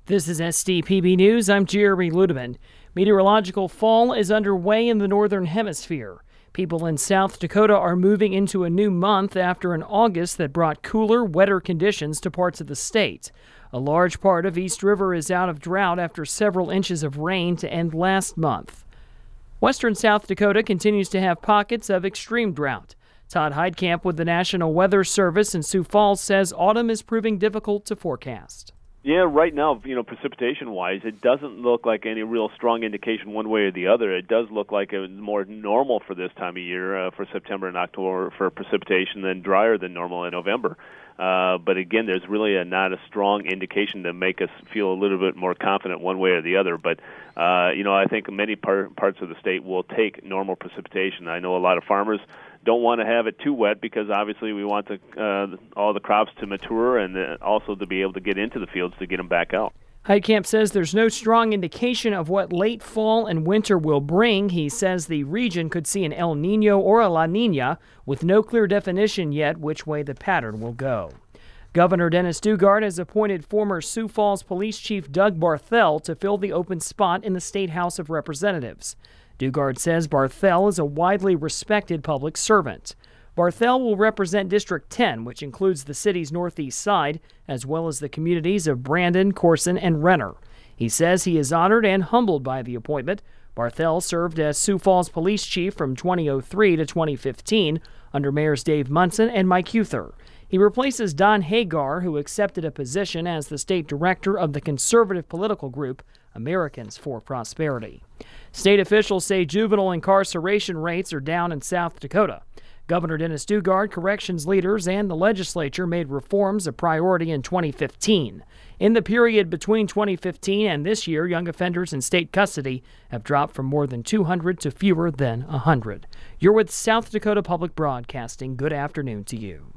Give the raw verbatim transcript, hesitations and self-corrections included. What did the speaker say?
This is S D P B News. I'm Jeremy Ludeman. Meteorological fall is underway in the northern hemisphere. People in South Dakota are moving into a new month after an August that brought cooler, wetter conditions to parts of the state. A large part of East River is out of drought after several inches of rain to end last month. Western South Dakota continues to have pockets of extreme drought. Todd Heidkamp with the National Weather Service in Sioux Falls says autumn is proving difficult to forecast. Yeah, right now, you know, precipitation-wise, it doesn't look like any real strong indication one way or the other. It does look like it was more normal for this time of year, uh, for September and October for precipitation, than drier than normal in November. Uh, but again, there's really a, not a strong indication to make us feel a little bit more confident one way or the other. But, uh, you know, I think many par- parts of the state will take normal precipitation. I know a lot of farmers don't want to have it too wet because obviously we want the, uh, all the crops to mature and uh, also to be able to get into the fields to get them back out. Heidkamp says there's no strong indication of what late fall and winter will bring. He says the region could see an El Nino or a La Nina with no clear definition yet which way the pattern will go. Governor Dennis Daugaard has appointed former Sioux Falls Police Chief Doug Barthel to fill the open spot in the State House of Representatives. Daugaard says Barthel is a widely respected public servant. Barthel will represent District ten, which includes the city's northeast side, as well as the communities of Brandon, Corson, and Renner. He says he is honored and humbled by the appointment. Barthel served as Sioux Falls Police Chief from twenty oh three to twenty fifteen under Mayors Dave Munson and Mike Huther. He replaces Don Hagar, who accepted a position as the state director of the conservative political group Americans for Prosperity. State officials say juvenile incarceration rates are down in South Dakota. Governor Dennis Daugaard, corrections leaders, and the legislature made reforms a priority in twenty fifteen. In the period between twenty fifteen and this year, young offenders in state custody have dropped from more than two hundred to fewer than one hundred. You're with South Dakota Public Broadcasting. Good afternoon to you.